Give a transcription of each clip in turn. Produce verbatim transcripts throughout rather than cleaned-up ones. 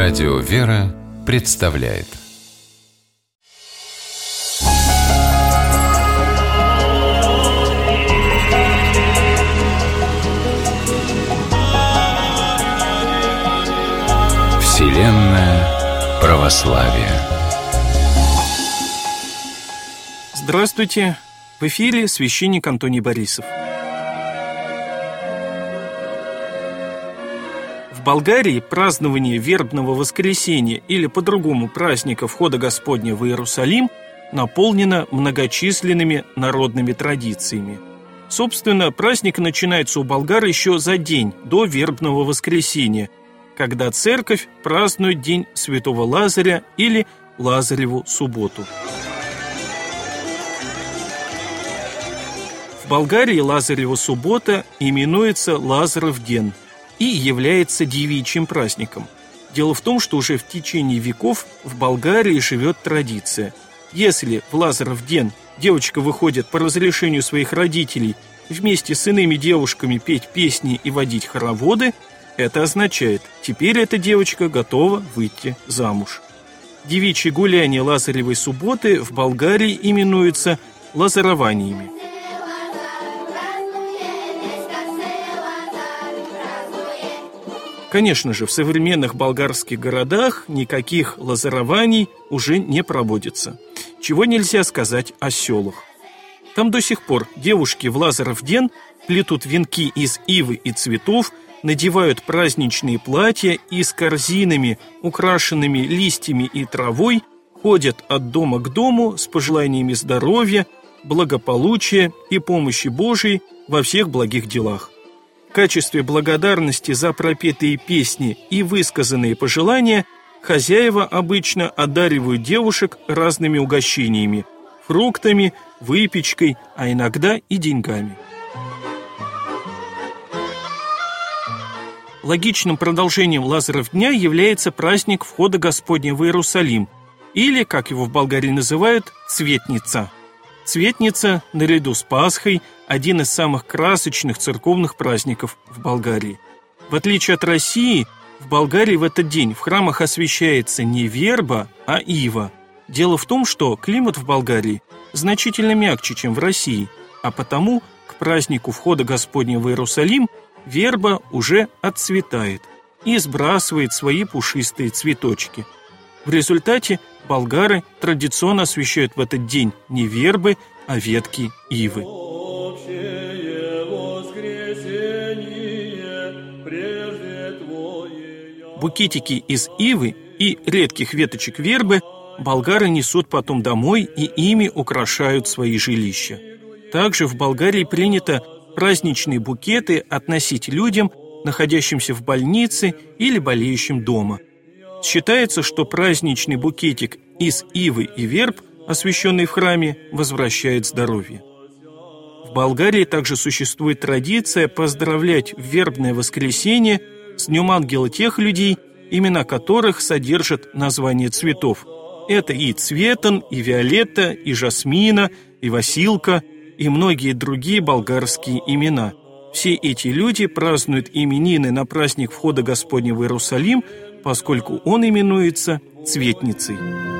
Радио «Вера» представляет Вселенная православия. Здравствуйте! В эфире священник Антоний Борисов. В Болгарии празднование вербного воскресения или по-другому праздника Входа Господня в Иерусалим наполнено многочисленными народными традициями. Собственно, праздник начинается у болгар еще за день до вербного воскресения, когда церковь празднует День Святого Лазаря или Лазареву субботу. В Болгарии Лазарева суббота именуется Лазарев ден и является девичьим праздником. Дело в том, что уже в течение веков в Болгарии живет традиция. Если в Лазарев ден девочка выходит по разрешению своих родителей вместе с иными девушками петь песни и водить хороводы, это означает, теперь эта девочка готова выйти замуж. Девичьи гуляния Лазаревой субботы в Болгарии именуются лазарованиями. Конечно же, в современных болгарских городах никаких лазарований уже не проводится. Чего нельзя сказать о селах. Там до сих пор девушки в Лазарев ден плетут венки из ивы и цветов, надевают праздничные платья и с корзинами, украшенными листьями и травой, ходят от дома к дому с пожеланиями здоровья, благополучия и помощи Божией во всех благих делах. В качестве благодарности за пропетые песни и высказанные пожелания хозяева обычно одаривают девушек разными угощениями – фруктами, выпечкой, а иногда и деньгами. Логичным продолжением Лазарев дня является праздник Входа Господня в Иерусалим, или, как его в Болгарии называют, Цветница. Цветница, наряду с Пасхой, один из самых красочных церковных праздников в Болгарии. В отличие от России, в Болгарии в этот день в храмах освящается не верба, а ива. Дело в том, что климат в Болгарии значительно мягче, чем в России, а потому к празднику Входа Господня в Иерусалим верба уже отцветает и сбрасывает свои пушистые цветочки. В результате болгары традиционно освящают в этот день не вербы, а ветки ивы. Букетики из ивы и редких веточек вербы болгары несут потом домой и ими украшают свои жилища. Также в Болгарии принято праздничные букеты относить людям, находящимся в больнице или болеющим дома. Считается, что праздничный букетик из ивы и верб, освященный в храме, возвращает здоровье. В Болгарии также существует традиция поздравлять в вербное воскресенье с Днем Ангела тех людей, имена которых содержат название цветов. Это и Цветан, и Виолетта, и Жасмина, и Василка, и многие другие болгарские имена. Все эти люди празднуют именины на праздник Входа Господня в Иерусалим, поскольку он именуется Цветницей.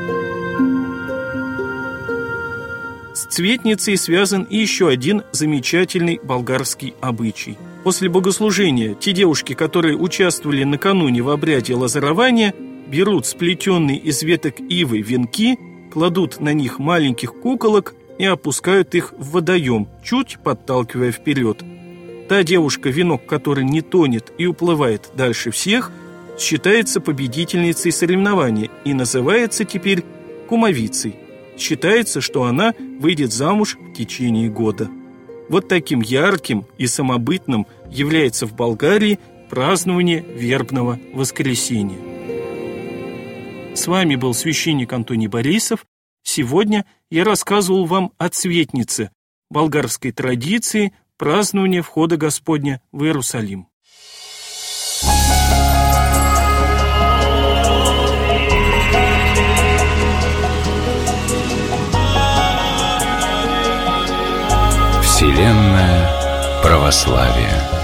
С Цветницей связан и еще один замечательный болгарский обычай. После богослужения те девушки, которые участвовали накануне в обряде лазарования, берут сплетенные из веток ивы венки, кладут на них маленьких куколок и опускают их в водоем, чуть подталкивая вперед. Та девушка, венок которой не тонет и уплывает дальше всех, считается победительницей соревнования и называется теперь кумовицей. Считается, что она выйдет замуж в течение года. Вот таким ярким и самобытным является в Болгарии празднование вербного воскресения. С вами был священник Антоний Борисов. Сегодня я рассказывал вам о Цветнице, болгарской традиции празднования Входа Господня в Иерусалим. Вселенная православия.